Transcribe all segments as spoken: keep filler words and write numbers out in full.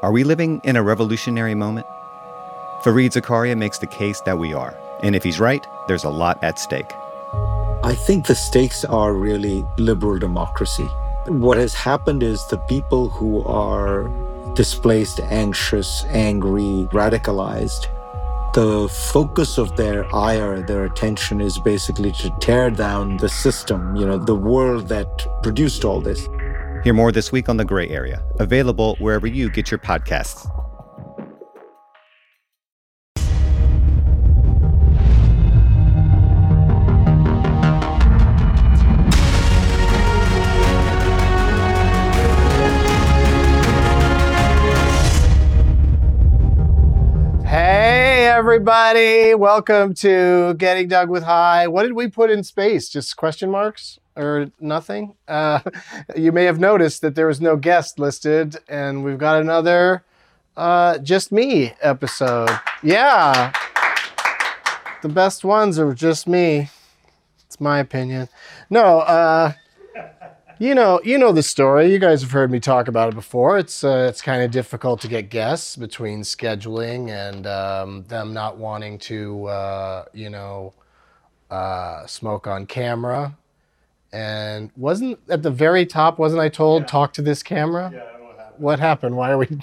Are we living in a revolutionary moment? Fareed Zakaria makes the case that we are. And if he's right, there's a lot at stake. I think the stakes are really liberal democracy. What has happened is the people who are displaced, anxious, angry, radicalized, the focus of their ire, their attention is basically to tear down the system, you know, the world that produced all this. Hear more this week on The Gray Area, available wherever you get your podcasts. Hey, everybody. Welcome to Getting Dug with High. What did we put in space? Just question marks or nothing? Uh, you may have noticed that there was no guest listed, and we've got another uh, Just Me episode. Yeah. The best ones are just me. It's my opinion. No, uh... You know, you know the story. You guys have heard me talk about it before. It's uh, it's kind of difficult to get guests between scheduling and um, them not wanting to, uh, you know, uh, smoke on camera. And wasn't at the very top, wasn't I told, yeah. Talk to this camera? Yeah, I don't know what happened. What happened? Why are we...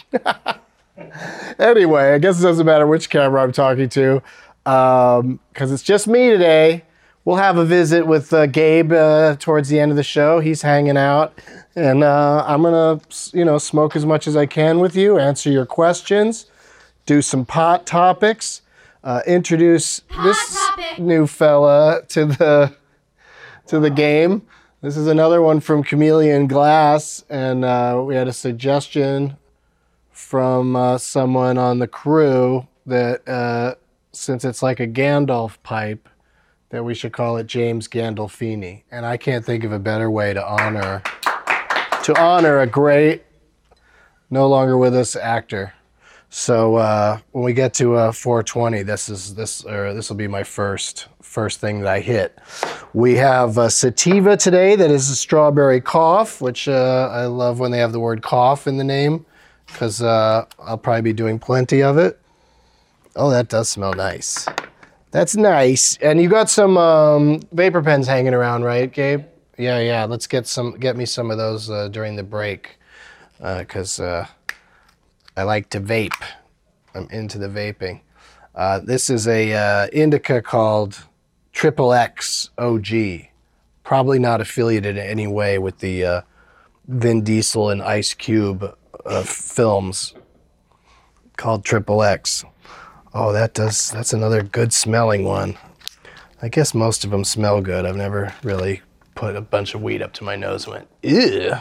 Anyway, I guess it doesn't matter which camera I'm talking to, because um, it's just me today. We'll have a visit with uh, Gabe uh, towards the end of the show. He's hanging out, and uh, I'm gonna, you know, smoke as much as I can with you, answer your questions, do some pot topics, uh, introduce pot this topic. New fella to the to the game. This is another one from Chameleon Glass, and uh, we had a suggestion from uh, someone on the crew that uh, since it's like a Gandalf pipe, that we should call it James Gandolfini. And I can't think of a better way to honor to honor a great, no longer with us actor. So uh, when we get to uh, four twenty, this is this or this will be my first first thing that I hit. We have a sativa today that is a strawberry cough, which uh, I love when they have the word cough in the name, because uh, I'll probably be doing plenty of it. Oh, that does smell nice. That's nice. And you got some um, vapor pens hanging around, right, Gabe? Yeah, yeah. Let's get some. Get me some of those uh, during the break, because uh, uh, I like to vape. I'm into the vaping. Uh, this is a uh, indica called Triple X O G. Probably not affiliated in any way with the uh, Vin Diesel and Ice Cube uh, films. Called Triple X. Oh, that does, that's another good smelling one. I guess most of them smell good. I've never really put a bunch of weed up to my nose and went, ew,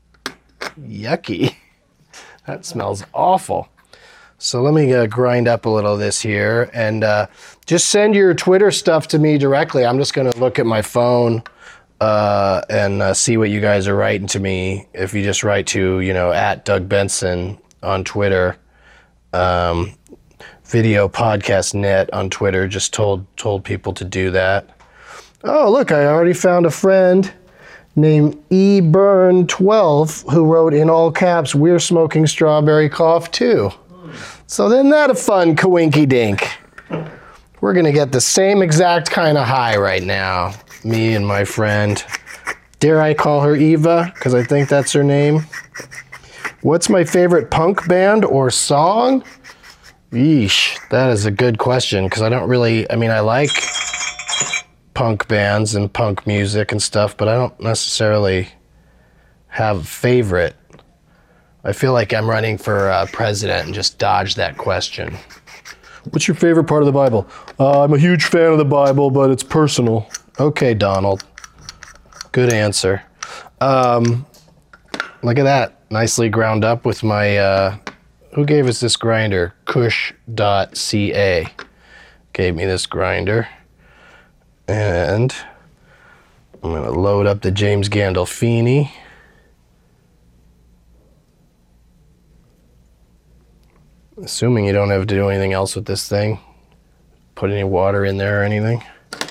yucky. That smells awful. So let me uh, grind up a little of this here, and uh, just send your Twitter stuff to me directly. I'm just gonna look at my phone uh, and uh, see what you guys are writing to me. If you just write to, you know, at Doug Benson on Twitter, um, Video Podcast Net on Twitter, just told told people to do that. Oh, look, I already found a friend named E Burn twelve who wrote in all caps, "We're smoking strawberry cough too." So then that a fun coinky dink. We're gonna get the same exact kind of high right now, me and my friend. Dare I call her Eva? Because I think that's her name. What's my favorite punk band or song? Yeesh, that is a good question, because I don't really, I mean, I like punk bands and punk music and stuff, but I don't necessarily have a favorite. I feel like I'm running for uh, president and just dodge that question. What's your favorite part of the Bible? Uh, I'm a huge fan of the Bible, but it's personal. Okay, Donald. Good answer. Um, look at that, nicely ground up with my... Uh, Who gave us this grinder? Kush dot C A gave me this grinder. And I'm gonna load up the James Gandolfini. Assuming you don't have to do anything else with this thing. Put any water in there or anything.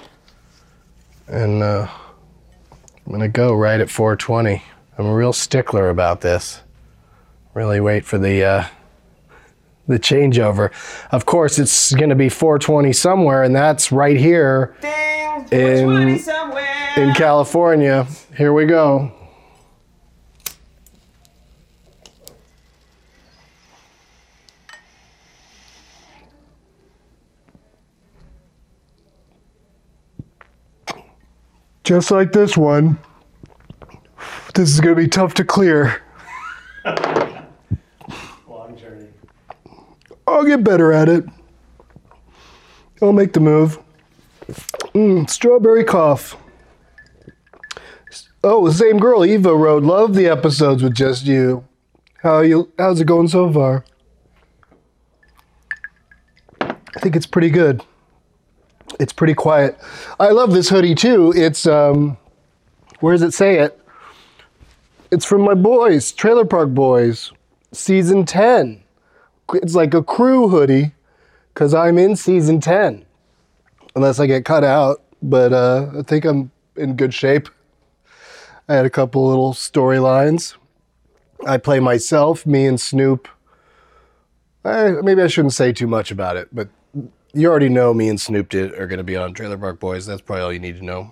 And uh, I'm gonna go right at four twenty. I'm a real stickler about this. Really wait for the uh, the changeover. Of course, it's going to be four twenty somewhere, and that's right here Ding, in, somewhere. in California. Here we go. Just like this one. This is going to be tough to clear. Long journey. I'll get better at it. I'll make the move. Mm, strawberry cough. Oh, the same girl, Eva, wrote, love the episodes with just you. How you? How's it going so far? I think it's pretty good. It's pretty quiet. I love this hoodie too. It's, um, where does it say it? It's from my boys, Trailer Park Boys, season ten. It's like a crew hoodie because I'm in season ten. Unless I get cut out, but uh, I think I'm in good shape. I had a couple little storylines. I play myself, me and Snoop. I, maybe I shouldn't say too much about it, but you already know me and Snoop did, are going to be on Trailer Park Boys. That's probably all you need to know.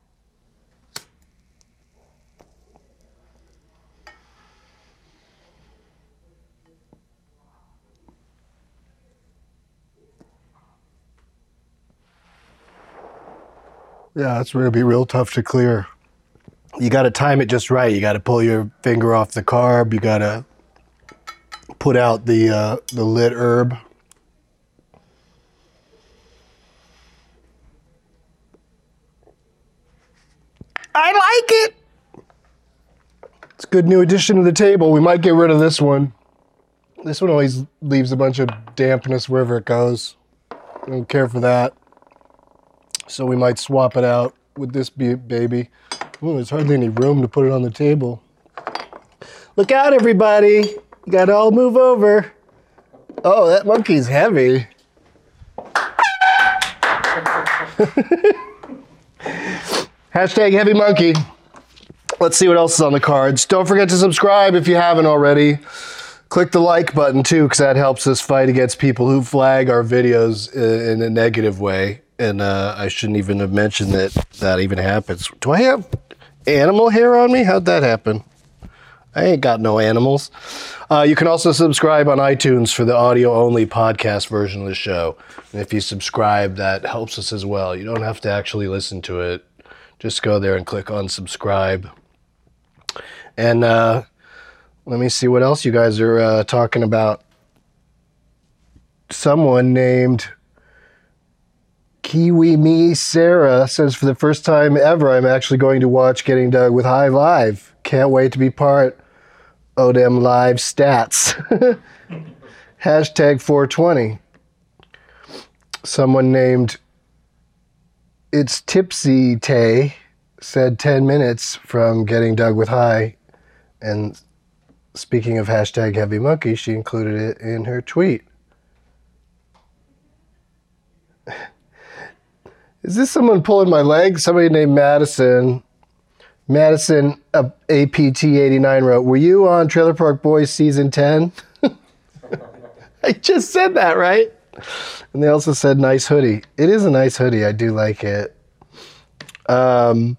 Yeah, it's going to be real tough to clear. You got to time it just right. You got to pull your finger off the carb. You got to put out the uh, the lit herb. I like it. It's a good new addition to the table. We might get rid of this one. This one always leaves a bunch of dampness wherever it goes. I don't care for that. So we might swap it out with this baby. Oh, there's hardly any room to put it on the table. Look out, everybody. You gotta all move over. Oh, that monkey's heavy. Hashtag heavy monkey. Let's see what else is on the cards. Don't forget to subscribe if you haven't already. Click the like button too, because that helps us fight against people who flag our videos in a negative way. And uh, I shouldn't even have mentioned that that even happens. Do I have animal hair on me? How'd that happen? I ain't got no animals. Uh, you can also subscribe on iTunes for the audio-only podcast version of the show. And if you subscribe, that helps us as well. You don't have to actually listen to it. Just go there and click on subscribe. And uh, let me see what else you guys are uh, talking about. Someone named Kiwi Me Sarah says, for the first time ever, I'm actually going to watch Getting Dug with High live. Can't wait to be part of them live stats. Hashtag four twenty. Someone named It's Tipsy Tay said ten minutes from Getting Dug with High. And speaking of hashtag heavy monkey, she included it in her tweet. Is this someone pulling my leg? Somebody named Madison. Madison uh, A P T eighty-nine wrote, were you on Trailer Park Boys season ten? I just said that, right? And they also said nice hoodie. It is a nice hoodie. I do like it. Um,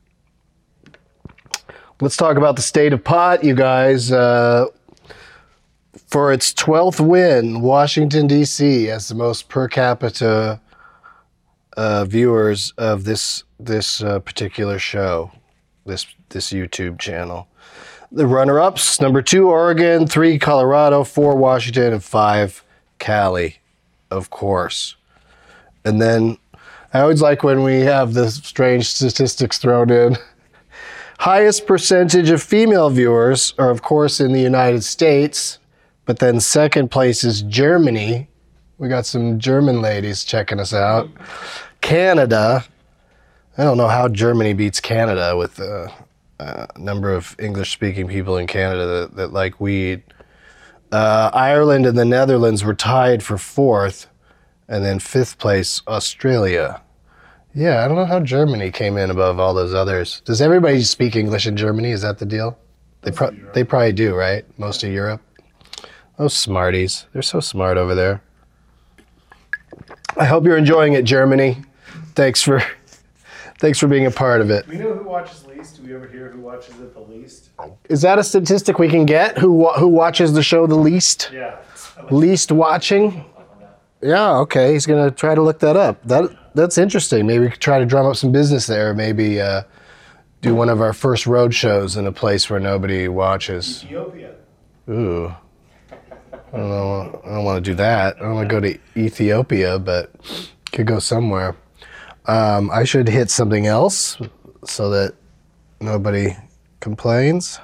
let's talk about the state of pot, you guys. Uh, for its twelfth win, Washington, D C has the most per capita Uh, viewers of this this uh, particular show, this this YouTube channel. The runner-ups: number two, Oregon; three, Colorado; four, Washington; and five, Cali, of course. And then I always like when we have the strange statistics thrown in. Highest percentage of female viewers are, of course, in the United States, but then second place is Germany. We got some German ladies checking us out. Canada. I don't know how Germany beats Canada with a uh, number of English-speaking people in Canada that, that like weed. Uh, Ireland and the Netherlands were tied for fourth, and then fifth place, Australia. Yeah, I don't know how Germany came in above all those others. Does everybody speak English in Germany? Is that the deal? They pro- they probably do, right? Most of Europe. Those smarties. They're so smart over there. I hope you're enjoying it, Germany. Thanks for thanks for being a part of it. Do we know who watches least? Do we ever hear who watches it the least? Is that a statistic we can get? Who wa- who watches the show the least? Yeah. Least watching? Yeah, okay. He's going to try to look that up. That That's interesting. Maybe we could try to drum up some business there. Maybe uh, do one of our first road shows in a place where nobody watches. Ethiopia. Ooh. I don't know. I don't want to do that. I don't want to go to Ethiopia, but could go somewhere. Um, I should hit something else so that nobody complains.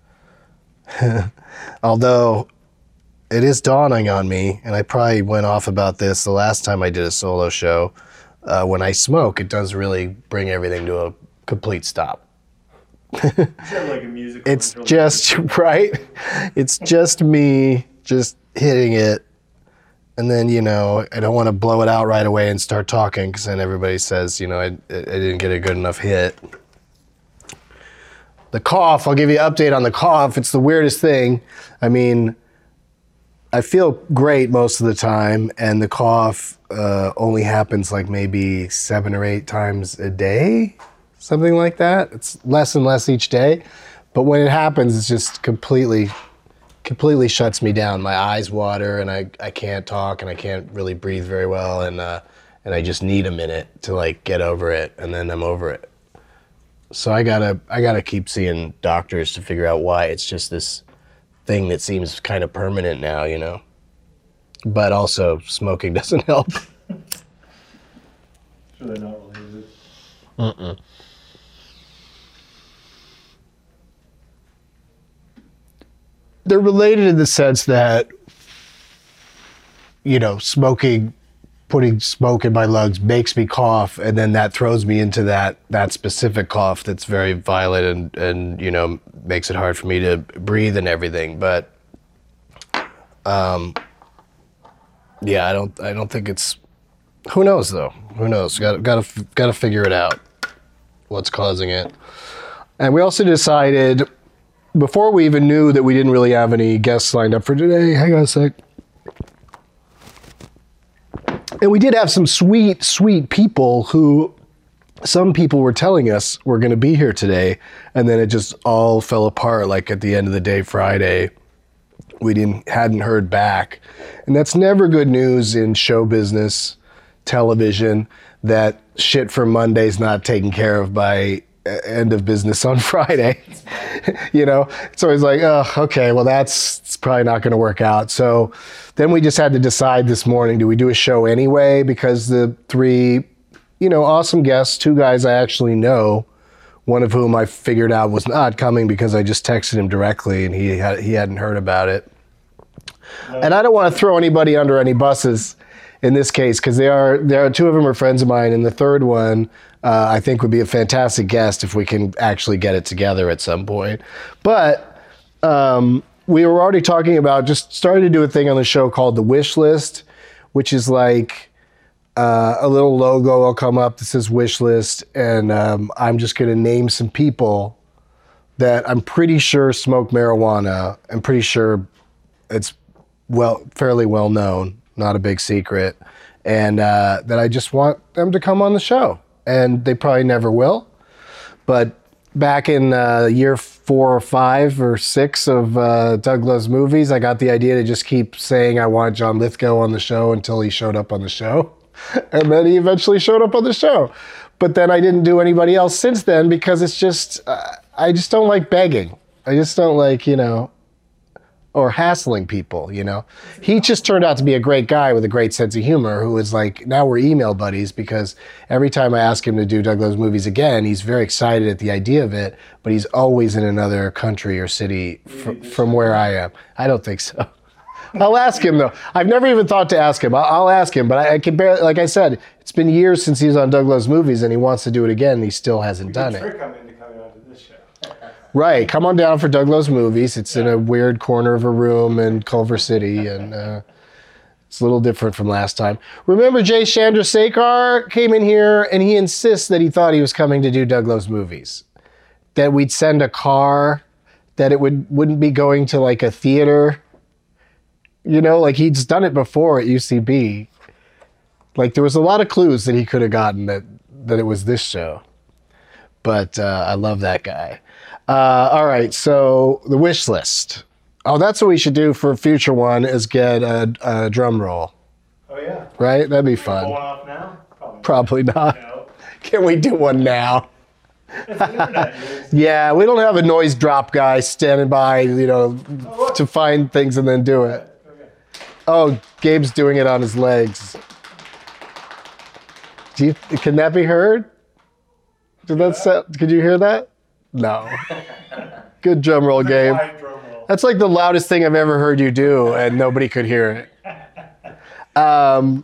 Although it is dawning on me, and I probably went off about this the last time I did a solo show. Uh, when I smoke, it does really bring everything to a complete stop. Is that like a musical It's intro? just, right? It's just me just hitting it. And then, you know, I don't want to blow it out right away and start talking because then everybody says, you know, I, I didn't get a good enough hit. The cough, I'll give you an update on the cough. It's the weirdest thing. I mean, I feel great most of the time, and the cough uh, only happens like maybe seven or eight times a day, something like that. It's less and less each day. But when it happens, it's just completely... completely shuts me down. My eyes water, and I, I can't talk, and I can't really breathe very well, and uh, and I just need a minute to like get over it, and then I'm over it. So I gotta I gotta keep seeing doctors to figure out why it's just this thing that seems kind of permanent now, you know. But also, smoking doesn't help. So they're not related. Mm-mm. They're related in the sense that, you know, smoking, putting smoke in my lungs makes me cough, and then that throws me into that that specific cough that's very violent and, and you know, makes it hard for me to breathe and everything. But, um, yeah, I don't I don't think it's. Who knows though? Who knows? Got got to got to figure it out. What's causing it? And we also decided, before we even knew that we didn't really have any guests lined up for today, hang on a sec. And we did have some sweet, sweet people who, some people were telling us were going to be here today, and then it just all fell apart. Like at the end of the day, Friday, we didn't hadn't heard back, and that's never good news in show business, television. That shit for Monday's not taken care of by end of business on Friday. You know, it's always like, oh, okay, well, that's it's probably not going to work out. So then we just had to decide this morning, do we do a show anyway? Because the three, you know, awesome guests, two guys I actually know, one of whom I figured out was not coming because I just texted him directly and he had, he hadn't heard about it. No. And I don't want to throw anybody under any buses in this case, because they are, there are two of them are friends of mine, and the third one uh, I think would be a fantastic guest if we can actually get it together at some point. But um, we were already talking about just starting to do a thing on the show called the Wish List, which is like uh, a little logo will come up that says Wish List, and um, I'm just going to name some people that I'm pretty sure smoke marijuana. I'm pretty sure it's well, fairly well known. Not a big secret, and uh, that I just want them to come on the show. And they probably never will, but back in uh, year four or five or six of uh, Doug Loves Movies, I got the idea to just keep saying I want John Lithgow on the show until he showed up on the show, and then he eventually showed up on the show. But then I didn't do anybody else since then because it's just, uh, I just don't like begging. I just don't like, you know, or hassling people, you know. He just turned out to be a great guy with a great sense of humor who is like, now we're email buddies because every time I ask him to do Doug Loves Movies again, he's very excited at the idea of it, but he's always in another country or city fr- from where I am. I don't think so. I'll ask him though. I've never even thought to ask him. I'll, I'll ask him, but I, I can barely, like I said, it's been years since he was on Doug Loves Movies and he wants to do it again and he still hasn't done it. Right, come on down for Doug Loves Movies. It's in a weird corner of a room in Culver City, and uh, it's a little different from last time. Remember Jay Chandrasekhar came in here, and he insists that he thought he was coming to do Doug Loves Movies. That we'd send a car, that it would, wouldn't be going to like a theater. You know, like he's done it before at U C B. Like there was a lot of clues that he could have gotten that, that it was this show. But uh, I love that guy. Uh, all right, so the wish list. Oh, that's what we should do for a future one is get a, a drum roll. Oh, yeah. Right? That'd be Going fun. off now? Probably, Probably not. No. Can we do one now? It's the internet, dude. Yeah, we don't have a noise drop guy standing by, you know, to find things and then do it. Okay. Oh, Gabe's doing it on his legs. Do you, can that be heard? Did that sound, could you hear that? No. Good drum roll, Gabe. Live drum roll. That's like the loudest thing I've ever heard you do, and nobody could hear it. Um,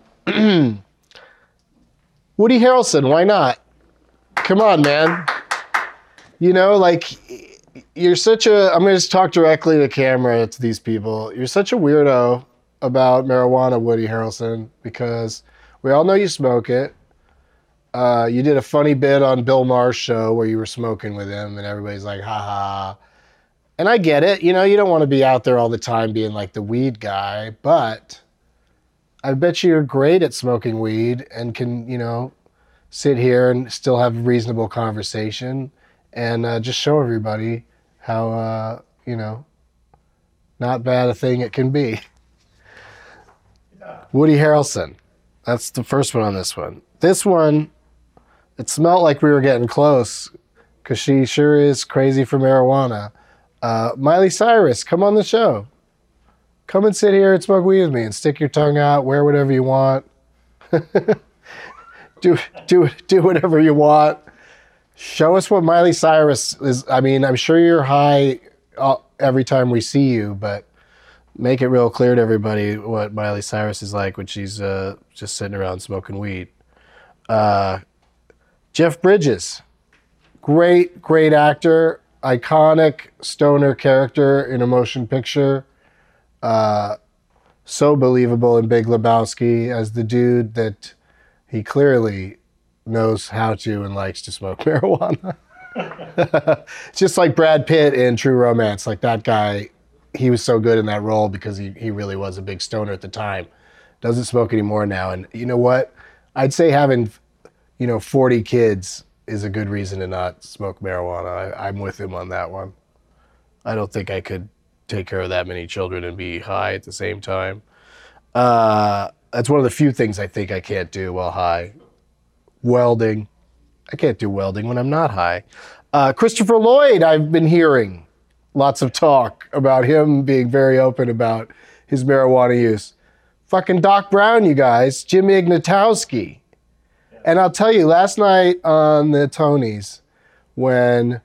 Woody Harrelson, why not? Come on, man. You know, like, you're such a, I'm going to just talk directly to camera to these people. You're such a weirdo about marijuana, Woody Harrelson, because we all know you smoke it. Uh, you did a funny bit on Bill Maher's show where you were smoking with him, and everybody's like, ha ha. And I get it. You know, you don't want to be out there all the time being like the weed guy, but I bet you you're great at smoking weed and can, you know, sit here and still have a reasonable conversation and uh, just show everybody how, uh, you know, not bad a thing it can be. Yeah. Woody Harrelson. That's the first one on this one. This one, it smelled like we were getting close because she sure is crazy for marijuana. Uh, Miley Cyrus, come on the show. Come and sit here and smoke weed with me and stick your tongue out, wear whatever you want. do, do, do whatever you want. Show us what Miley Cyrus is. I mean, I'm sure you're high uh, every time we see you, but make it real clear to everybody what Miley Cyrus is like when she's uh, just sitting around smoking weed. Uh, Jeff Bridges, great, great actor, iconic stoner character in a motion picture. Uh, so believable in Big Lebowski as the dude that he clearly knows how to and likes to smoke marijuana. Just like Brad Pitt in True Romance, like that guy, he was so good in that role because he, he really was a big stoner at the time. Doesn't smoke anymore now. And you know what? I'd say having, you know, forty kids is a good reason to not smoke marijuana. I, I'm with him on that one. I don't think I could take care of that many children and be high at the same time. Uh, that's one of the few things I think I can't do while high. Welding. I can't do welding when I'm not high. Uh, Christopher Lloyd, I've been hearing lots of talk about him being very open about his marijuana use. Fucking Doc Brown, you guys. Jimmy Ignatowski. And I'll tell you, last night on the Tonys, when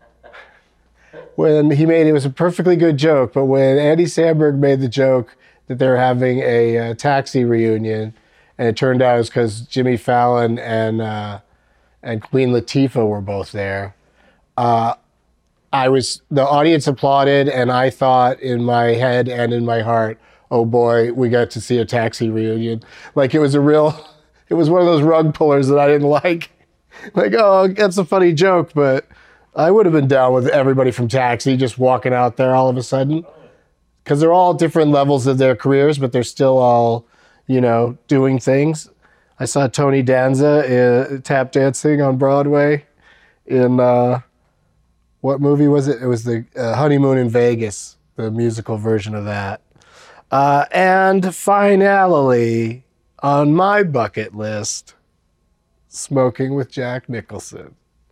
when he made, it was a perfectly good joke, but when Andy Samberg made the joke that they were having a, uh Taxi reunion, and it turned out it was because Jimmy Fallon and uh, and Queen Latifah were both there. Uh, I was, the audience applauded, and I thought in my head and in my heart, oh boy, we got to see a Taxi reunion. Like it was a real, it was one of those rug pullers that I didn't like. Like, oh, that's a funny joke, but I would have been down with everybody from Taxi just walking out there all of a sudden. Because they're all different levels of their careers, but they're still all, you know, doing things. I saw Tony Danza uh, tap dancing on Broadway in, uh, what movie was it? It was the uh, Honeymoon in Vegas, the musical version of that. Uh, and finally, on my bucket list, smoking with Jack Nicholson.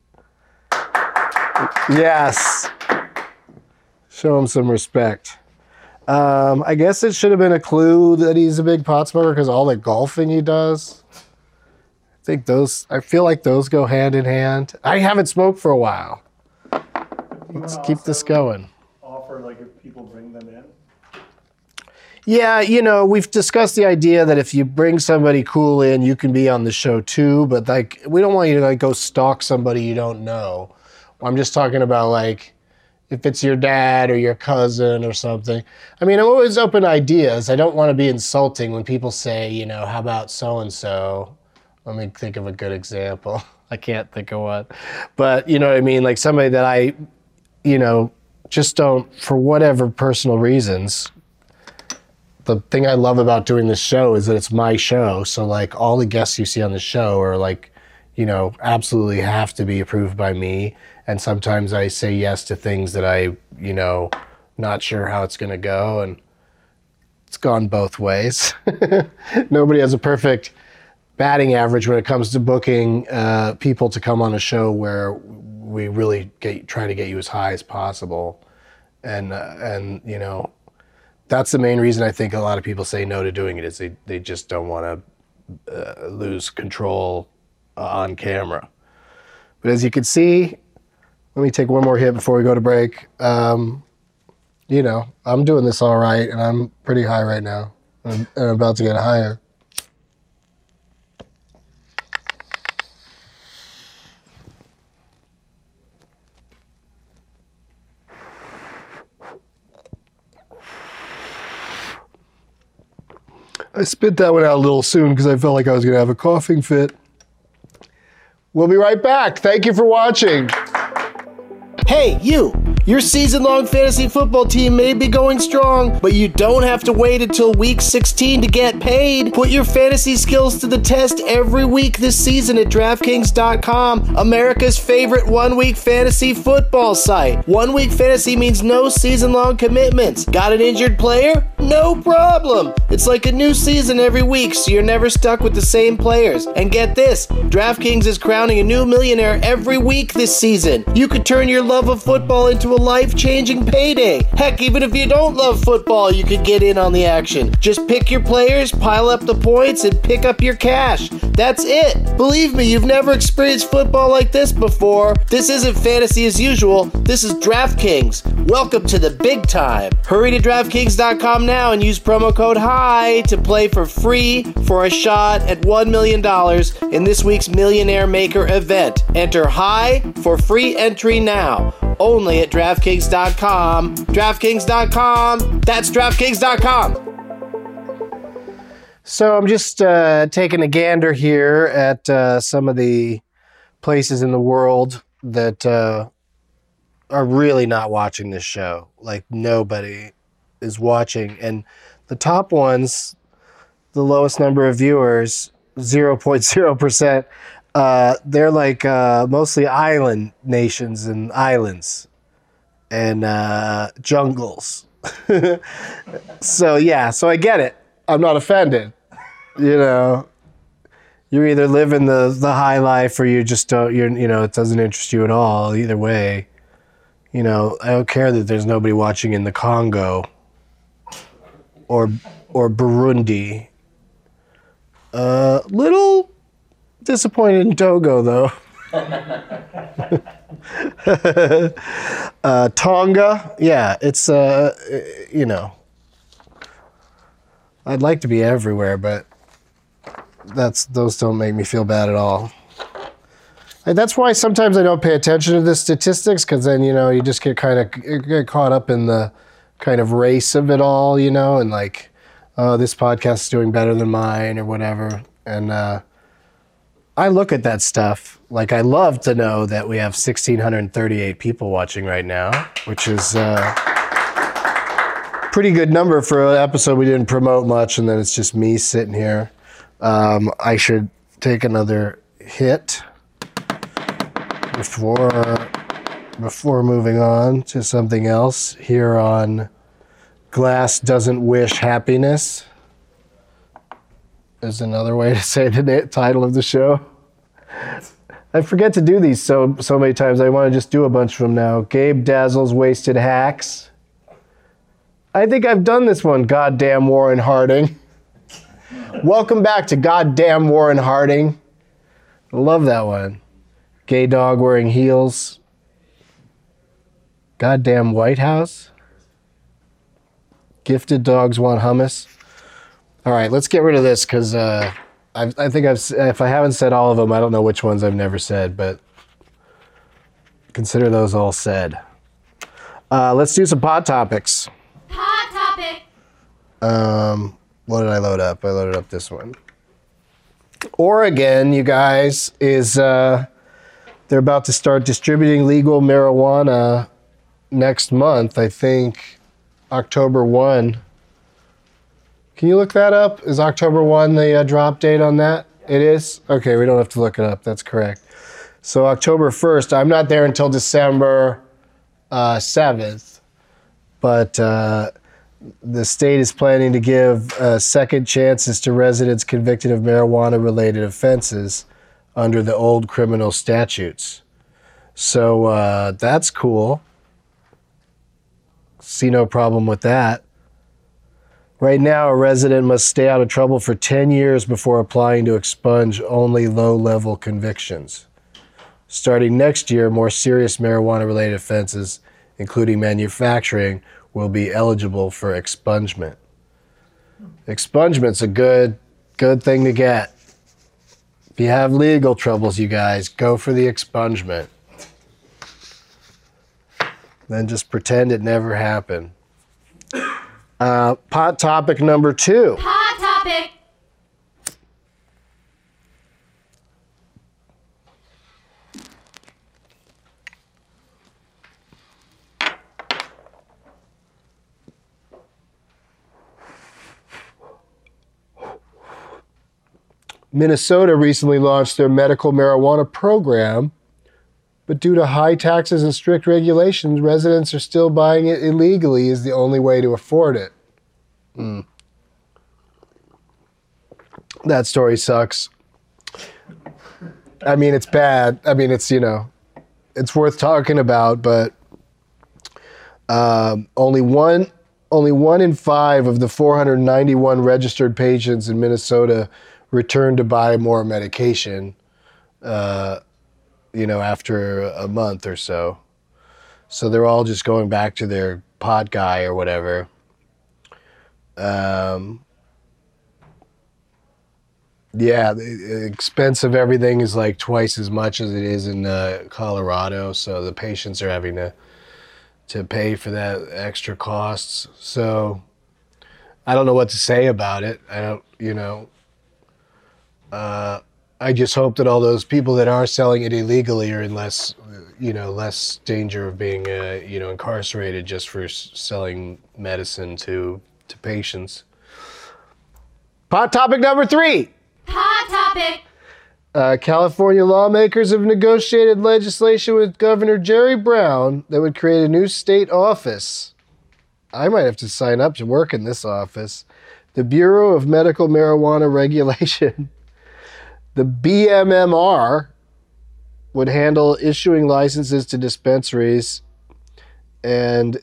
Yes. Show him some respect. Um, I guess it should have been a clue that he's a big pot smoker because all the golfing he does. I think those, I feel like those go hand in hand. I haven't smoked for a while. Let's keep this going. Offer, like, if people bring them in? Yeah, you know, we've discussed the idea that if you bring somebody cool in, you can be on the show too, but like, we don't want you to like go stalk somebody you don't know. I'm just talking about like, if it's your dad or your cousin or something. I mean, I'm always open to ideas. I don't want to be insulting when people say, you know, how about so-and-so? Let me think of a good example. I can't think of what. But you know what I mean? Like somebody that I, you know, just don't, for whatever personal reasons, the thing I love about doing this show is that it's my show. So like all the guests you see on the show are like, you know, absolutely have to be approved by me. And sometimes I say yes to things that I, you know, not sure how it's going to go. And it's gone both ways. Nobody has a perfect batting average when it comes to booking uh, people to come on a show where we really get, try to get you as high as possible. And, uh, and you know, that's the main reason I think a lot of people say no to doing it is they, they just don't want to uh, lose control uh, on camera. But as you can see, let me take one more hit before we go to break. Um, you know, I'm doing this all right, and I'm pretty high right now. And I'm about to get higher. I spit that one out a little soon because I felt like I was going to have a coughing fit. We'll be right back. Thank you for watching. Hey, you! Your season-long fantasy football team may be going strong, but you don't have to wait until week sixteen to get paid. Put your fantasy skills to the test every week this season at DraftKings dot com, America's favorite one-week fantasy football site. One-week fantasy means no season-long commitments. Got an injured player? No problem! It's like a new season every week, so you're never stuck with the same players. And get this, DraftKings is crowning a new millionaire every week this season. You could turn your love of football into a life-changing payday. Heck, even if you don't love football, you could get in on the action. Just pick your players, pile up the points, and pick up your cash. That's it. Believe me, you've never experienced football like this before. This isn't fantasy as usual. This is DraftKings. Welcome to the big time. Hurry to DraftKings dot com now and use promo code HIGH to play for free for a shot at one million dollars in this week's Millionaire Maker event. Enter HIGH for free entry now. Only at DraftKings dot com. DraftKings dot com. That's DraftKings dot com. So I'm just uh, taking a gander here at uh, some of the places in the world that uh, are really not watching this show. Like nobody is watching. And the top ones, the lowest number of viewers, zero point zero percent, uh, they're like uh, mostly island nations and islands and uh, jungles. So yeah, so I get it. I'm not offended. You know, you either live in the, the high life or you just don't, you're, you know, it doesn't interest you at all. Either way, you know, I don't care that there's nobody watching in the Congo or or Burundi. A uh, little disappointed in Togo, though. uh, Tonga, yeah, it's, uh, you know, I'd like to be everywhere, but that's those don't make me feel bad at all. And that's why sometimes I don't pay attention to the statistics, because then, you know, you just get kind of get caught up in the kind of race of it all, you know, and like, oh, this podcast is doing better than mine or whatever. And uh, I look at that stuff. Like, I love to know that we have one thousand six hundred thirty-eight people watching right now, which is uh, pretty good number for an episode we didn't promote much, and then it's just me sitting here. Um, I should take another hit before before moving on to something else here on Glass Doesn't Wish Happiness. Is another way to say the na- title of the show. I forget to do these so so many times. I want to just do a bunch of them now. Gabe Dazzle's Wasted Hacks. I think I've done this one. Goddamn Warren Harding. Welcome back to Goddamn Warren Harding. I love that one. Gay Dog Wearing Heels. Goddamn White House. Gifted Dogs Want Hummus. All right, let's get rid of this because uh, I, I think I've if I haven't said all of them, I don't know which ones I've never said, but consider those all said. Uh, let's do some pod topics. Hot topic. Um, what did I load up? I loaded up this one. Oregon, you guys, is uh, they're about to start distributing legal marijuana next month. I think October first. Can you look that up? Is October first the uh, drop date on that? It is? Okay, we don't have to look it up. That's correct. So October first, I'm not there until December uh, seventh, but uh, the state is planning to give uh, second chances to residents convicted of marijuana-related offenses under the old criminal statutes. So uh, that's cool. See no problem with that. Right now, a resident must stay out of trouble for ten years before applying to expunge only low-level convictions. Starting next year, more serious marijuana-related offenses, including manufacturing, will be eligible for expungement. Expungement's a good, good thing to get. If you have legal troubles, you guys, go for the expungement. Then just pretend it never happened. Uh, pot topic number two. Hot topic. Minnesota recently launched their medical marijuana program, but due to high taxes and strict regulations, residents are still buying it illegally as the only way to afford it. Mm. That story sucks. I mean, it's bad. I mean, it's, you know, it's worth talking about, but um, only one, only one in five of the four hundred ninety-one registered patients in Minnesota returned to buy more medication, uh, you know, after a month or so. So they're all just going back to their pot guy or whatever. Um, yeah, the expense of everything is like twice as much as it is in uh, Colorado. So the patients are having to to pay for that extra costs. So I don't know what to say about it. I don't, you know, uh, I just hope that all those people that are selling it illegally are in less, you know, less danger of being, uh, you know, incarcerated just for s- selling medicine to to patients. Pot topic number three. Hot topic. Uh, California lawmakers have negotiated legislation with Governor Jerry Brown that would create a new state office. I might have to sign up to work in this office. The Bureau of Medical Marijuana Regulation. The B M M R would handle issuing licenses to dispensaries and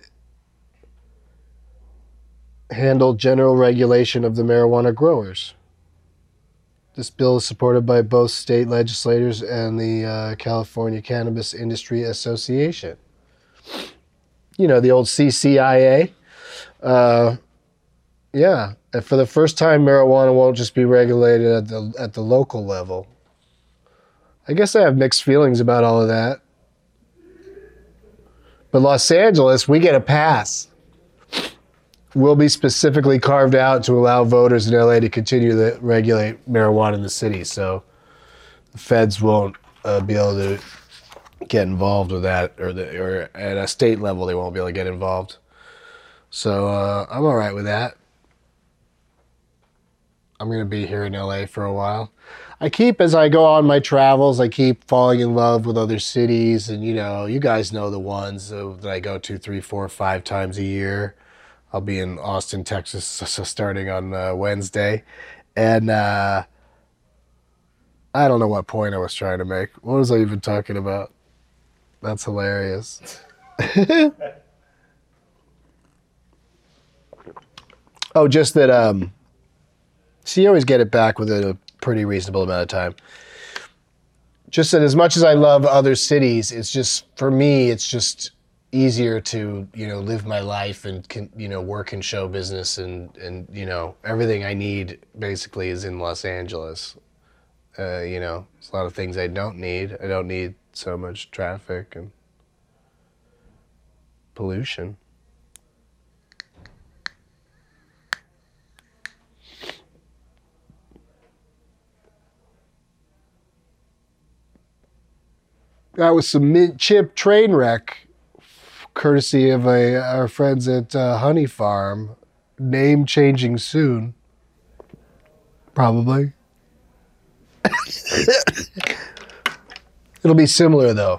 handle general regulation of the marijuana growers. This bill is supported by both state legislators and the uh, California Cannabis Industry Association. You know, the old C C I A. Uh, yeah, and for the first time, marijuana won't just be regulated at the at the local level. I guess I have mixed feelings about all of that. But Los Angeles, we get a pass. Will be specifically carved out to allow voters in L A to continue to regulate marijuana in the city. So the feds won't uh, be able to get involved with that, or, the, or at a state level, they won't be able to get involved. So uh, I'm all right with that. I'm going to be here in L A for a while. I keep, as I go on my travels, I keep falling in love with other cities. And, you know, you guys know the ones uh, that I go to three, four, five times a year. I'll be in Austin, Texas, so starting on uh, Wednesday. And uh, I don't know what point I was trying to make. What was I even talking about? That's hilarious. Oh, just that, um, so you always get it back within a pretty reasonable amount of time. Just that as much as I love other cities, it's just, for me, it's just easier to, you know, live my life and, can, you know, work in show business and, and, you know, everything I need basically is in Los Angeles. Uh, you know, there's a lot of things I don't need. I don't need so much traffic and pollution. That was some mid-chip train wreck, courtesy of a, our friends at uh, Honey Farm. Name changing soon. Probably. It'll be similar though.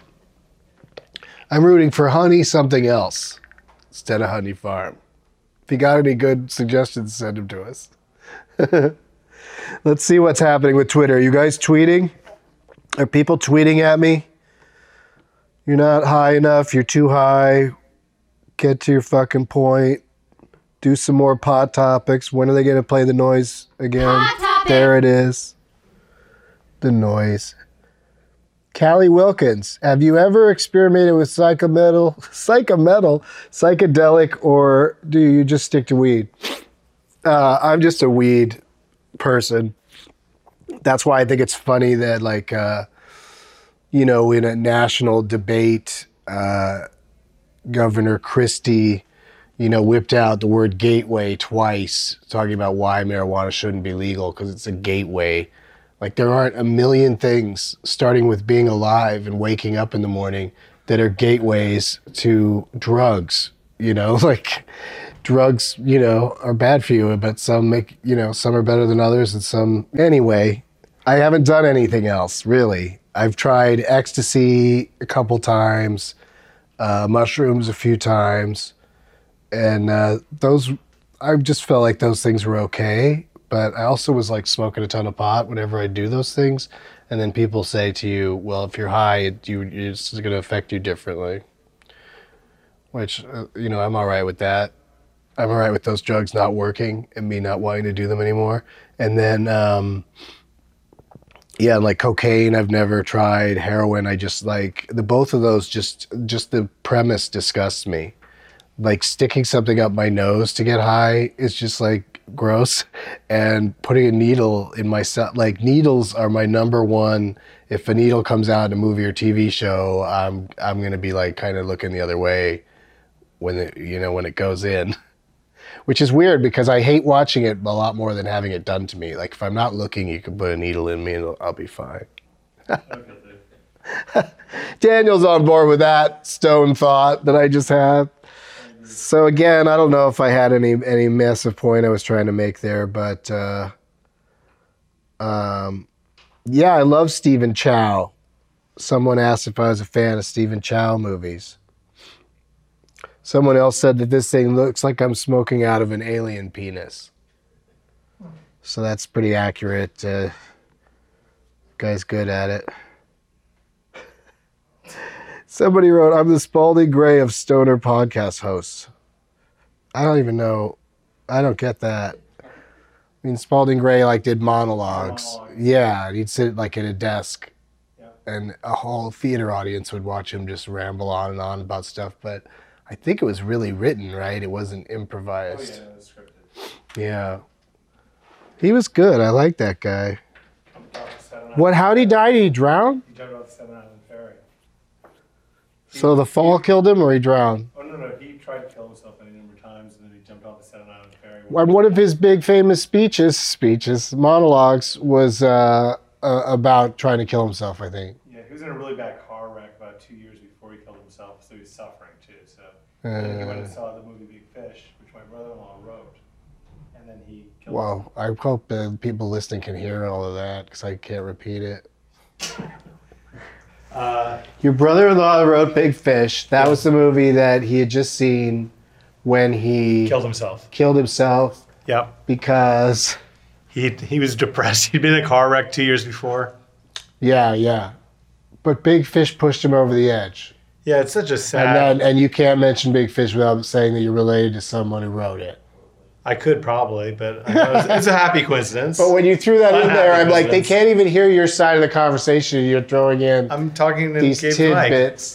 I'm rooting for Honey something else instead of Honey Farm. If you got any good suggestions, send them to us. Let's see what's happening with Twitter. Are you guys tweeting? Are people tweeting at me? You're not high enough. You're too high. Get to your fucking point. Do some more pod topics. When are they going to play the noise again? Pod topic. There it is. The noise. Callie Wilkins, have you ever experimented with psychometal, psychometal, psychedelic, or do you just stick to weed? Uh, I'm just a weed person. That's why I think it's funny that, like, uh, you know, in a national debate, uh, Governor Christie, you know, whipped out the word gateway twice, talking about why marijuana shouldn't be legal because it's a gateway. Like, there aren't a million things, starting with being alive and waking up in the morning, that are gateways to drugs, you know? Like, drugs, you know, are bad for you, but some make, you know, some are better than others, and some... Anyway, I haven't done anything else, really. I've tried ecstasy a couple times, uh, mushrooms a few times, and uh, those... I just felt like those things were okay. But I also was like smoking a ton of pot whenever I do those things. And then people say to you, well, if you're high, it, you, it's going to affect you differently. Which, uh, you know, I'm all right with that. I'm all right with those drugs not working and me not wanting to do them anymore. And then, um, yeah, like cocaine, I've never tried. Heroin, I just like, the both of those, just just the premise disgusts me. Like sticking something up my nose to get high is just like gross, and putting a needle in my set, like needles are my number one. If a needle comes out in a movie or T V show, I'm I'm gonna be like kind of looking the other way when it, you know, when it goes in, which is weird because I hate watching it a lot more than having it done to me. Like if I'm not looking, you can put a needle in me and I'll, I'll be fine. Daniel's on board with that stone thought that I just had. So again, I don't know if I had any any massive point I was trying to make there, but uh, um, yeah, I love Stephen Chow. Someone asked if I was a fan of Stephen Chow movies. Someone else said that this thing looks like I'm smoking out of an alien penis. So that's pretty accurate. Uh, guy's good at it. Somebody wrote, I'm the Spalding Gray of stoner podcast hosts. I don't even know. I don't get that. I mean, Spalding Gray like did monologues. Monologues. Yeah, and he'd sit like at a desk, Yeah. and a whole theater audience would watch him just ramble on and on about stuff. But I think it was really written, right? It wasn't Oh, improvised. yeah, that's scripted. Yeah. He was good. I like that guy. I'm talking Staten Island. What? How'd he die? Did he drown? You talking about the Staten Island Ferry. So the fall killed him, or he drowned? Oh, no, no. He tried to kill himself any number of times, and then he jumped off the Staten Island Ferry. And one of his big famous speeches, speeches, monologues, was uh, uh, about trying to kill himself, I think. Yeah, he was in a really bad car wreck about two years before he killed himself, so he's suffering too. So then he went and Uh, saw the movie Big Fish, which my brother-in-law wrote, and then he killed well, I hope the people listening can hear all of that, because I can't repeat it. himself. Uh, Your brother-in-law wrote Big Fish. That was the movie that he had just seen when he killed himself. killed himself Yep. because, He he was depressed. He'd been in a car wreck two years before. yeah, yeah. But Big Fish pushed him over the edge. Yeah, it's such a sad. And then, and you can't mention Big Fish without saying that you're related to someone who wrote it. I could probably, but I know it's, it's a happy coincidence. But when you threw that in Unhappy there, I'm like, they coincidence. can't even hear your side of the conversation. You're throwing in I'm talking to these Gabe's mic. tidbits.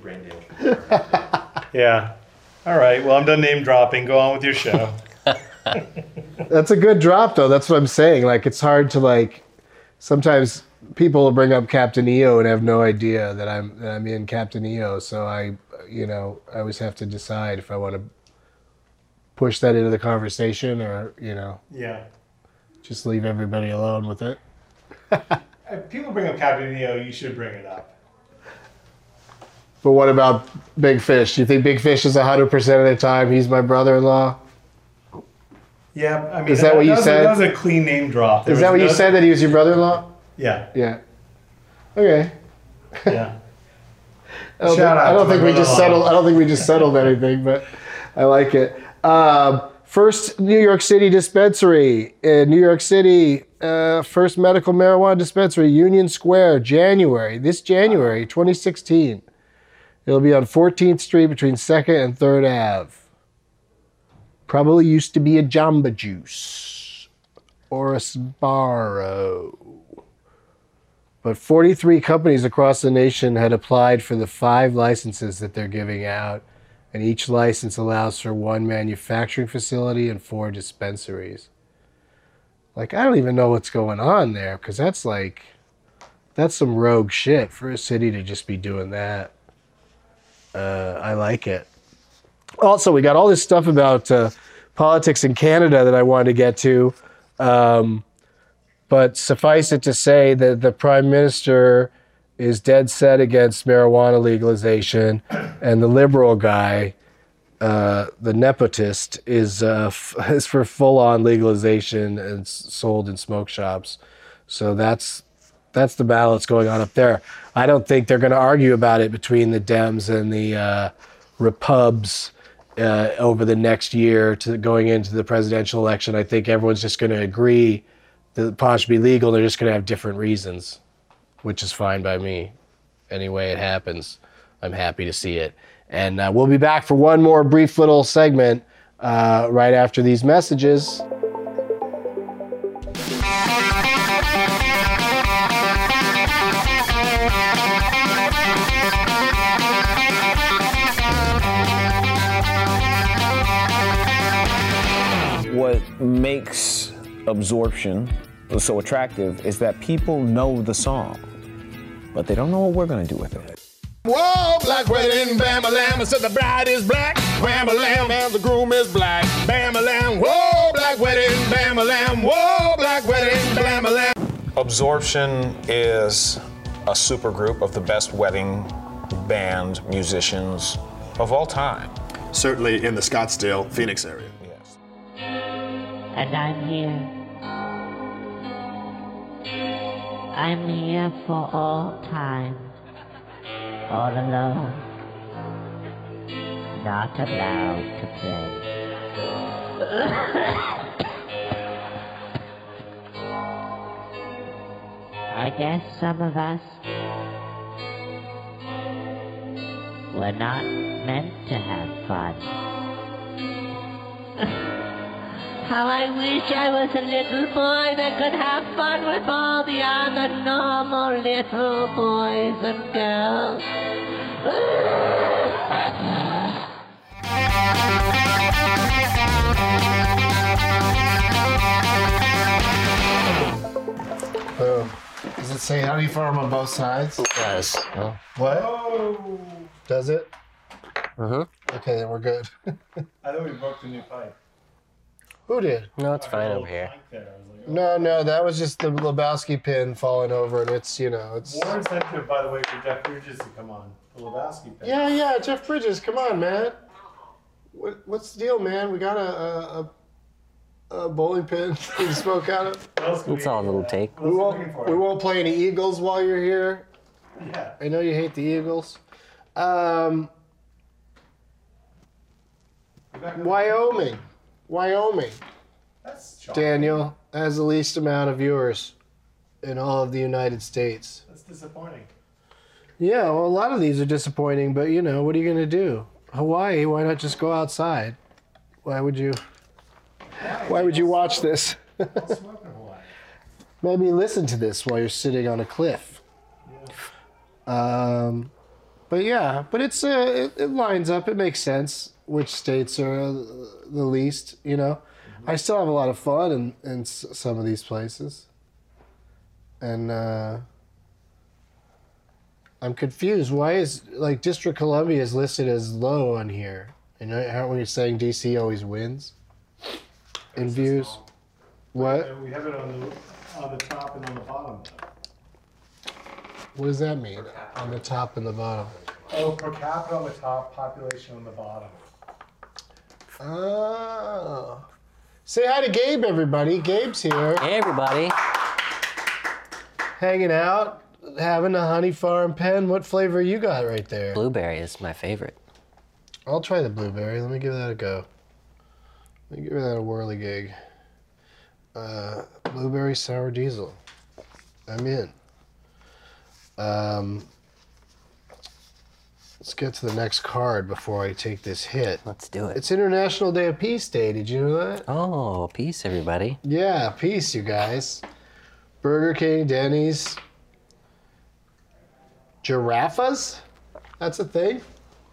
Yeah. All right. Well, I'm done name dropping. Go on with your show. That's a good drop, though. That's what I'm saying. Like, it's hard to like. Sometimes people will bring up Captain E O and have no idea that I'm that I'm in Captain E O. So I, you know, I always have to decide if I want to push that into the conversation or, you know, Yeah. just leave everybody alone with it. If people bring up Captain Neo, you should bring it up. But what about Big Fish? Do you think Big Fish is one hundred percent of the time he's my brother-in-law? Yeah, I mean, Is that what you was said? A, that was a clean name drop. There Is that was what you no- said, that he was your brother-in-law? Yeah, Yeah. Okay. yeah. I don't, Shout think, out I don't to think my we just brother-in-law. settled. I don't think we just settled anything, but I like it. Um, first New York City dispensary in New York City. Uh, first medical marijuana dispensary, Union Square, January. This January, twenty sixteen. It'll be on fourteenth Street between second and third Ave. Probably used to be a Jamba Juice or a Sbarro. But forty-three companies across the nation had applied for the five licenses that they're giving out, and each license allows for one manufacturing facility and four dispensaries. Like, I don't even know what's going on there, because that's like, that's some rogue shit for a city to just be doing that. Uh, I like it. Also, we got all this stuff about uh, politics in Canada that I wanted to get to. Um, But suffice it to say that the Prime Minister is dead set against marijuana legalization, and the Liberal guy, uh, the nepotist, is uh, f- is for full-on legalization and s- sold in smoke shops. So that's that's the battle that's going on up there. I don't think they're going to argue about it between the Dems and the uh, Repubs uh, over the next year to going into the presidential election. I think everyone's just going to agree the pot should be legal. They're just going to have different reasons, which is fine by me. Any way it happens, I'm happy to see it. And uh, we'll be back for one more brief little segment uh, right after these messages. What makes Absorption so attractive is that people know the song, but they don't know what we're gonna do with it. Whoa, black wedding, bam-a-lam, said the bride is black, bam-a-lam, and the groom is black, bam-a-lam, whoa, black wedding, bam-a-lam, whoa, black wedding, bam-a-lam. Absorption is a supergroup of the best wedding band musicians of all time. Certainly in the Scottsdale, Phoenix area. Yes. And I'm here. I'm here for all time. All alone. Not allowed to play. I guess some of us were not meant to have fun. How I wish I was a little boy that could have fun with all the other normal little boys and girls. Boom. Does it say honey farm on both sides? Yes. Oh. What? Does it? Uh-huh. Okay, then we're good. I thought we broke the new pipe. Who did? No, it's fine Little over here. plank there. I was like, oh. No, no, that was just the Lebowski pin falling over, and it's, you know, it's... More incentive, by the way, for Jeff Bridges to come on. The Lebowski thing. Yeah, yeah, Jeff Bridges, come on, man. What, what's the deal, man? We got a, a, a, a bowling pin to smoke out of. What else can It's we- all a little uh, take. what We else are we looking won't, for? we won't play any Eagles while you're here. Yeah. I know you hate the Eagles. Um, We're back on- Wyoming. Wyoming. That's shocking. Daniel has the least amount of viewers in all of the United States. That's disappointing. Yeah, well, a lot of these are disappointing, but you know, what are you going to do? Hawaii, why not just go outside? Why would you? Why would you watch this? I'll smoke in Hawaii. Maybe listen to this while you're sitting on a cliff. Um, but yeah, but it's uh, it, it lines up. It makes sense. Which states are uh, the least? You know, I still have a lot of fun in in s- some of these places, and uh, I'm confused. Why is like District Columbia is listed as low on here? You know, aren't we saying D C always wins in That's views? small. What? Uh, We have it on the on the top and on the bottom. What does that mean? On the top and the bottom. Oh, per capita on the top, population on the bottom. Oh. Say hi to Gabe, everybody. Gabe's here. Hey, everybody. Hanging out, having a Honey Farm pen. What flavor you got right there? Blueberry is my favorite. I'll try the blueberry. Let me give that a go. Let me give that a whirligig. Uh, blueberry sour diesel. I'm in. Um, let's get to the next card before I take this hit. Let's do it. It's International Day of Peace Day. Did you know that? Oh, peace, everybody. Yeah, peace, you guys. Burger King, Denny's. Giraffas? That's a thing?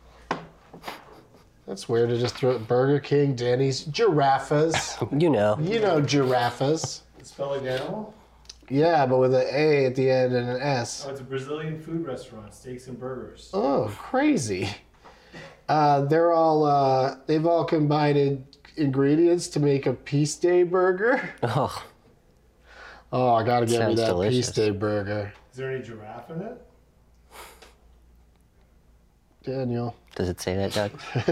That's weird to just throw Burger King, Denny's, giraffas. You know. You know giraffas. Spelling animal? Yeah, but with an A at the end and an S. Oh, it's a Brazilian food restaurant, steaks and burgers. Oh, crazy. Uh, they're all, uh, they've all combined ingredients to make a Peace Day burger. Oh. Oh, I gotta get me Sounds that delicious. Peace Day burger. Is there any giraffe in it? Daniel. Does it say that, Doug?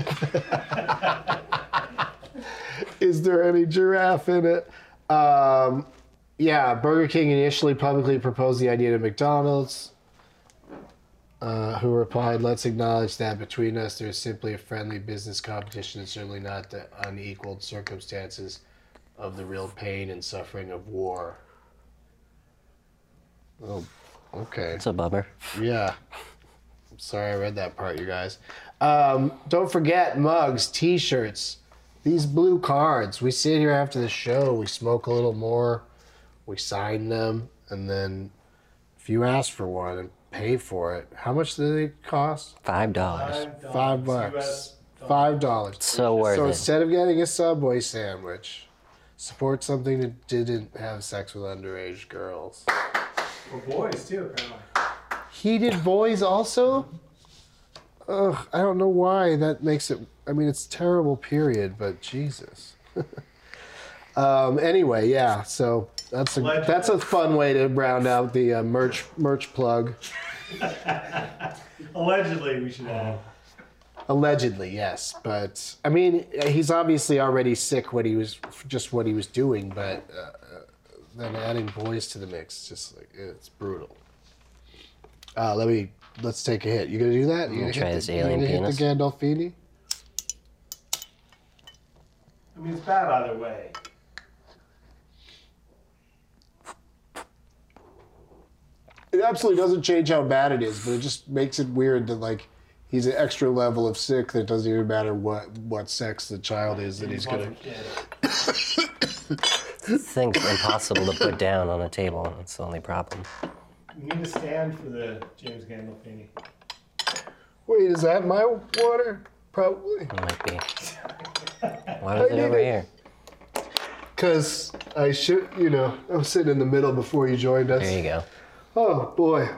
Is there any giraffe in it? Um, yeah, Burger King initially publicly proposed the idea to McDonald's, uh, who replied, "Let's acknowledge that between us there is simply a friendly business competition and certainly not the unequaled circumstances of the real pain and suffering of war." Oh, okay. It's a bummer. Yeah. I'm sorry I read that part, you guys. Um, don't forget mugs, t-shirts, these blue cards. We sit here after the show, we smoke a little more, we sign them, and then if you ask for one and pay for it, how much do they cost? Five dollars. Five bucks. Five dollars. So worth So it. instead of getting a Subway sandwich, support something that didn't have sex with underage girls. Or boys, too, apparently. He did boys also? Ugh, I don't know why that makes it. I mean, it's terrible, period, but Jesus. um, anyway, yeah, so that's a, that's a fun way to round out the uh, merch merch plug. Allegedly, we should add. Allegedly, yes, but I mean, he's obviously already sick what he was just what he was doing, but uh, then adding boys to the mix, just like it's brutal. Uh, let me let's take a hit. You gonna do that? You gonna try hit this the, you alien gonna penis? hit the Gandolfini? I mean, it's bad either way. It absolutely doesn't change how bad it is, but it just makes it weird that like he's an extra level of sick that it doesn't even matter what what sex the child is that he's gonna. This thing's impossible to put down on a table. That's the only problem. You need a stand for the James Gandolfini. Wait, is that my water? Probably. It might be. Why was it over here? Because I should, you know, I was sitting in the middle before you joined us. There you go. Oh, boy.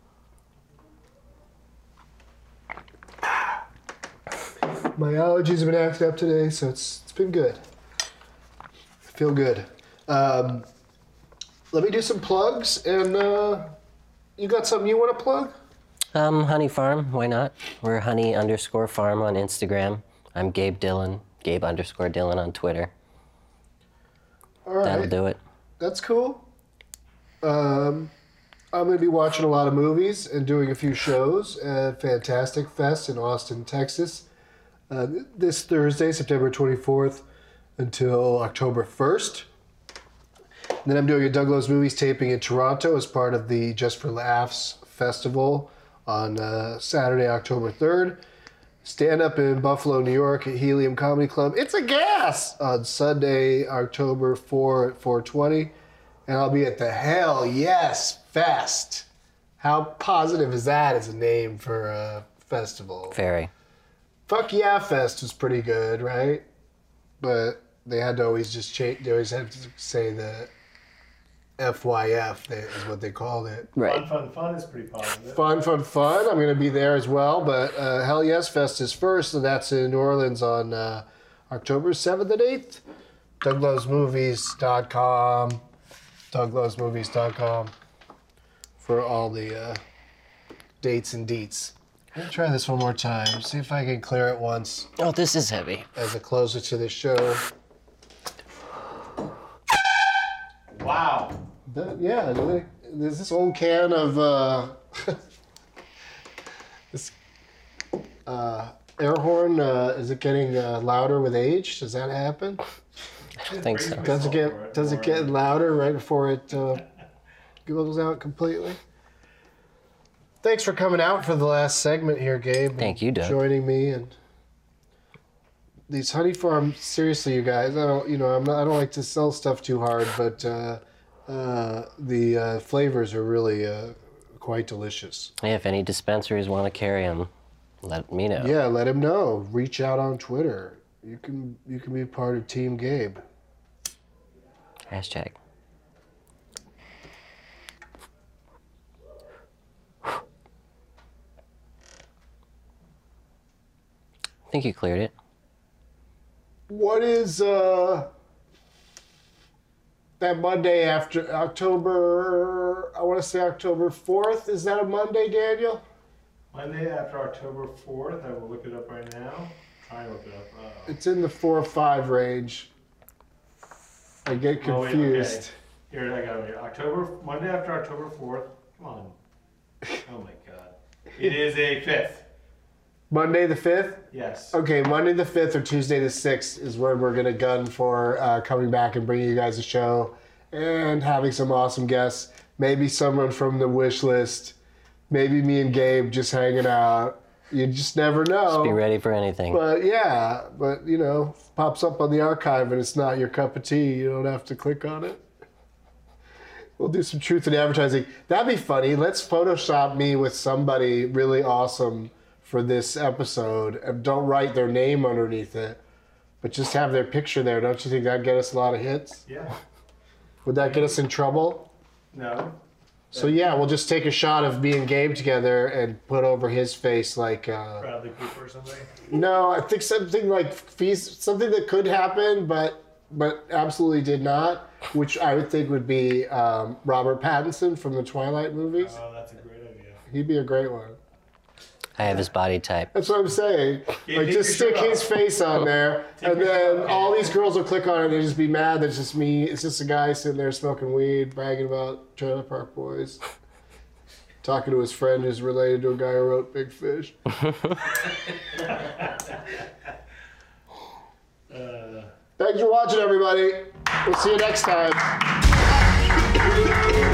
My allergies have been acting up today, so it's it's been good. I feel good. Um, let me do some plugs, and uh, you got something you want to plug? Um, Honey Farm, why not? We're honey underscore farm on Instagram. I'm Gabe Dillon, Gabe underscore Dillon on Twitter. All right. That'll do it. That's cool. Um, I'm going to be watching a lot of movies and doing a few shows at Fantastic Fest in Austin, Texas. Uh, this Thursday, September twenty-fourth until October first. And then I'm doing a Doug Loves Movies taping in Toronto as part of the Just for Laughs Festival on uh, Saturday, October third. Stand up in Buffalo, New York at Helium Comedy Club. It's a gas! On Sunday, October fourth at four twenty. And I'll be at the Hell Yes Fest. How positive is that as a name for a festival? Very. Fuck Yeah Fest was pretty good, right? But they had to always just change, they always had to say the F Y F is what they called it. Fun, fun, fun is pretty positive. Fun, fun, fun. I'm going to be there as well. But uh, Hell Yes Fest is first, and that's in New Orleans on uh, October seventh and eighth. Doug Loves Movies dot com. Doug Loves Movies dot com for all the uh, dates and deets. Let me try this one more time. See if I can clear it once Oh, this is heavy. as a closer to the show. That- yeah, there's this old can of uh, this uh, air horn. Uh, is it getting uh, louder with age? Does that happen? I think so. Does it get does it get louder right before it uh, goes out completely? Thanks for coming out for the last segment here, Gabe. Thank you, Doug. Joining me and these Honey Farm. Seriously, you guys. I don't. You know, I'm not, I don't like to sell stuff too hard, but uh, uh, the uh, flavors are really uh, quite delicious. Hey, if any dispensaries want to carry them, let me know. Yeah, let him know. Reach out on Twitter. You can you can be part of Team Gabe. Hashtag. I think you cleared it. What is uh that Monday after October? I want to say October fourth. Is that a Monday, Daniel? Monday after October fourth. I will look it up right now. Try and look it up. Uh, It's in the four or five range. I get Oh, wait, confused. okay. Here, I got it here. October, Monday after October fourth. Come on. Oh my God. It is a fifth. Monday the fifth? Yes. Okay, Monday the fifth or Tuesday the sixth is where we're going to gun for uh, coming back and bringing you guys a show and having some awesome guests. Maybe someone from the wish list. Maybe me and Gabe just hanging out. You just never know. Just be ready for anything. But yeah, but you know, pops up on the archive and it's not your cup of tea. You don't have to click on it. We'll do some truth in advertising. That'd be funny. Let's Photoshop me with somebody really awesome for this episode. And don't write their name underneath it, but just have their picture there. Don't you think that'd get us a lot of hits? Yeah. Would that get us in trouble? No. So yeah, we'll just take a shot of me and Gabe together and put over his face like. Uh, Bradley Cooper or something. no, I think something like feast, something that could happen, but but absolutely did not. Which I would think would be um, Robert Pattinson from the Twilight movies. Oh, that's a great idea. He'd be a great one. I have his body type. That's what I'm saying. Yeah, Like take just your stick shirt his off. face on there, Take and your then shirt off. all these girls will click on it and just be mad that it's just me. It's just a guy sitting there smoking weed, bragging about Trailer Park Boys, talking to his friend who's related to a guy who wrote Big Fish. Uh, Thanks for watching, everybody. We'll see you next time.